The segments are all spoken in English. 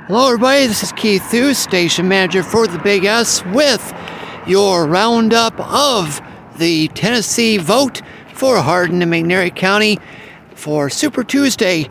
Hello everybody, this is Keith Theus, station manager for the Big S, with your roundup of the Tennessee vote for Hardin and McNairy County for Super Tuesday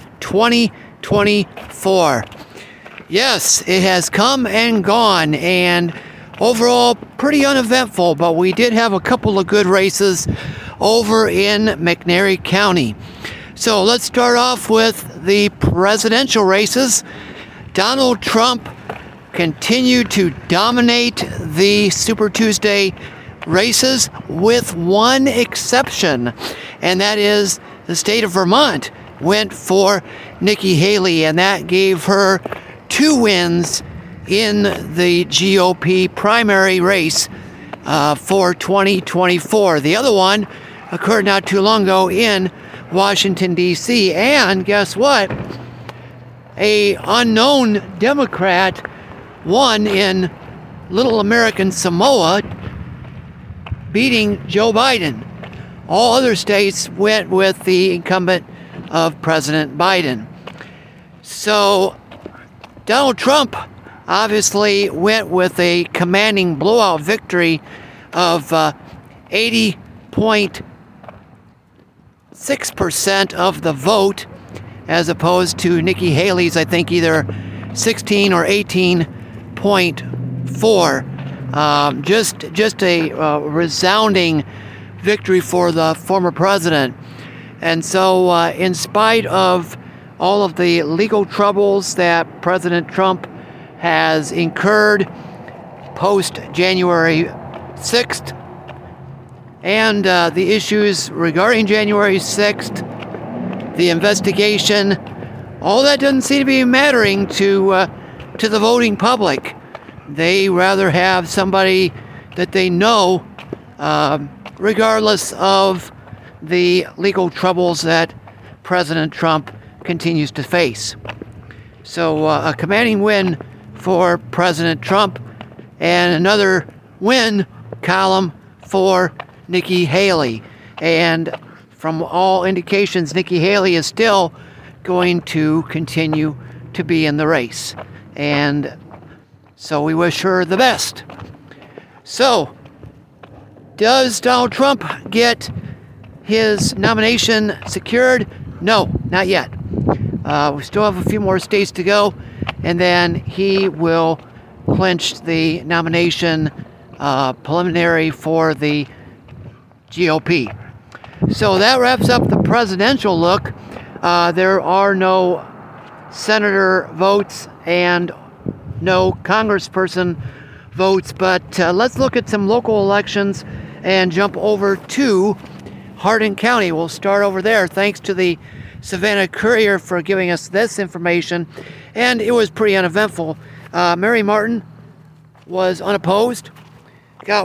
2024. Yes, it has come and gone, and overall pretty uneventful, but we did have a couple of good races over in McNairy County. So let's start off with the presidential races. Donald Trump continued to dominate the Super Tuesday races with one exception, and that is the state of Vermont went for Nikki Haley, and that gave her 2 wins in the GOP primary race for 2024. The other one occurred not too long ago in Washington, D.C., and guess what? A unknown Democrat won in Little American Samoa, beating Joe Biden. All other states went with the incumbent of President Biden. So Donald Trump obviously went with a commanding blowout victory of 80.6% of the vote, as opposed to Nikki Haley's, I think, either 16 or 18.4. Just a resounding victory for the former president. And so, in spite of all of the legal troubles that President Trump has incurred post-January 6th, and the issues regarding January 6th, the investigation, all that doesn't seem to be mattering to the voting public. They rather have somebody that they know, regardless of the legal troubles that President Trump continues to face. So a commanding win for President Trump, and another win column for Nikki Haley. And from all indications, Nikki Haley is still going to continue to be in the race. And so we wish her the best. So, does Donald Trump get his nomination secured? No, not yet. We still have a few more states to go, and then he will clinch the nomination preliminary for the GOP. So that wraps up the presidential look. There are no senator votes and no congressperson votes, but let's look at some local elections and jump over to Hardin County. We'll start over there. Thanks to the Savannah Courier for giving us this information, and it was pretty uneventful. Mary Martin was unopposed, got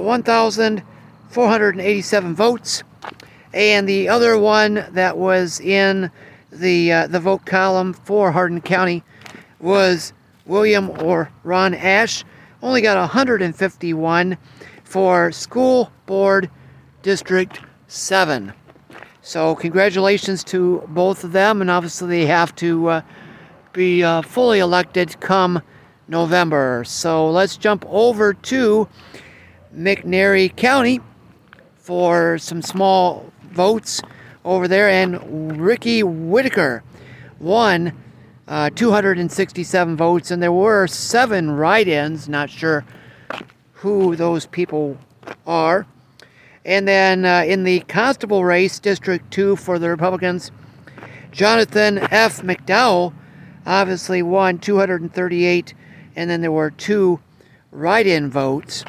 1,487 votes. And the other one that was in the vote column for Hardin County was William or Ron Ash. Only got 151 for School Board District 7. So congratulations to both of them, and obviously they have to be fully elected come November. So let's jump over to McNairy County for some small votes over there, and Ricky Whitaker won 267 votes, and there were 7 write-ins. Not sure who those people are. And then in the constable race, District 2 for the Republicans, Jonathan F. McDowell obviously won 238, and then there were 2 write-in votes.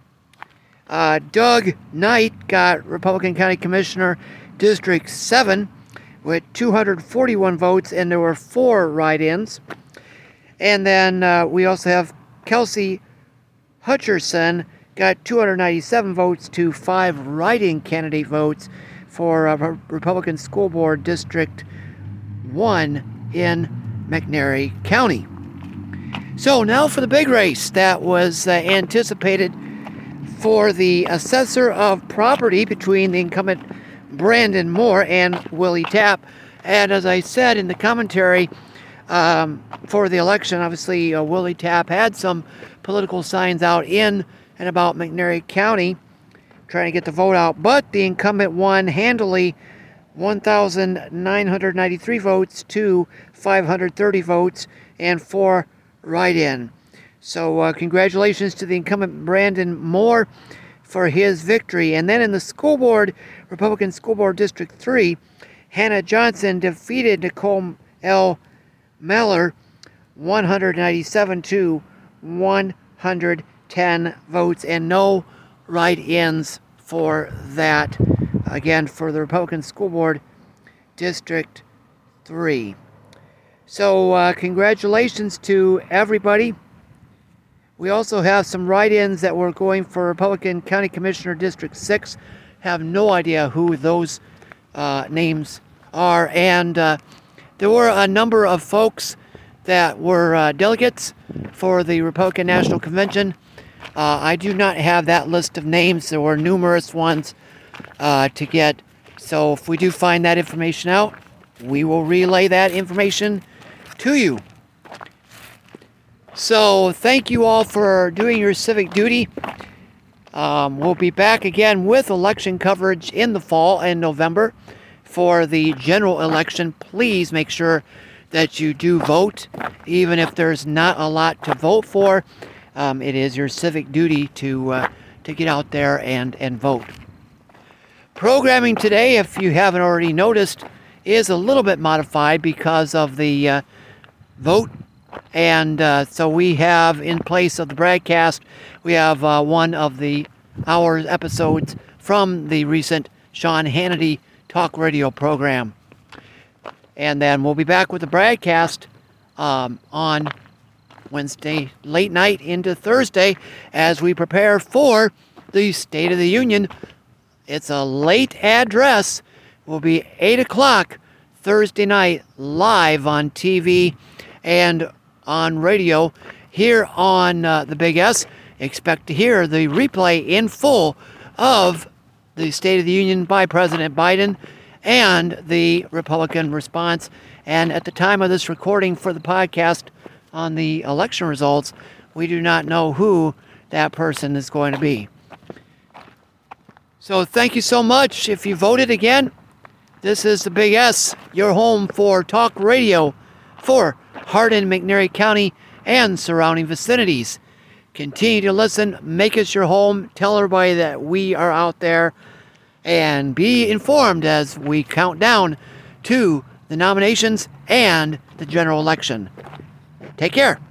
Doug Knight got Republican County Commissioner District 7 with 241 votes, and there were 4 write-ins. And then we also have Kelsey Hutcherson got 297 votes to 5 write-in candidate votes for Republican School Board District 1 in McNairy County. So now for the big race that was anticipated for the assessor of property between the incumbent Brandon Moore and Willie Tapp. And as I said in the commentary, for the election. Obviously, Willie Tapp had some political signs out in and about McNairy County trying to get the vote out, but the incumbent won handily, 1,993 votes to 530 votes and 4 write-in. So congratulations to the incumbent Brandon Moore for his victory. And then in the school board, Republican School Board District 3, Hannah Johnson defeated Nicole L. Meller 197 to 110 votes and no write-ins for that. Again, for the Republican School Board District 3. So congratulations to everybody. We also have some write-ins that were going for Republican County Commissioner District 6. Have no idea who those names are. And there were a number of folks that were delegates for the Republican National Convention. I do not have that list of names. There were numerous ones to get. So if we do find that information out, we will relay that information to you. So thank you all for doing your civic duty. We'll be back again with election coverage in the fall and November for the general election. Please make sure that you do vote, even if there's not a lot to vote for. It is your civic duty to get out there and vote. Programming today, if you haven't already noticed, is a little bit modified because of the vote. And so we have, in place of the broadcast, we have one of the hour episodes from the recent Sean Hannity talk radio program. And then we'll be back with the broadcast on Wednesday late night into Thursday as we prepare for the State of the Union. It's a late address. It will be 8 o'clock Thursday night live on TV and on radio here on the Big S. Expect to hear the replay in full of the State of the Union by President Biden and the Republican response. And at the time of this recording for the podcast on the election results, we do not know who that person is going to be. So thank you so much. If you voted again, this is the Big S, your home for talk radio for Hardin, McNairy County, and surrounding vicinities. Continue to listen, make us your home, tell everybody that we are out there, and be informed as we count down to the nominations and the general election. Take care.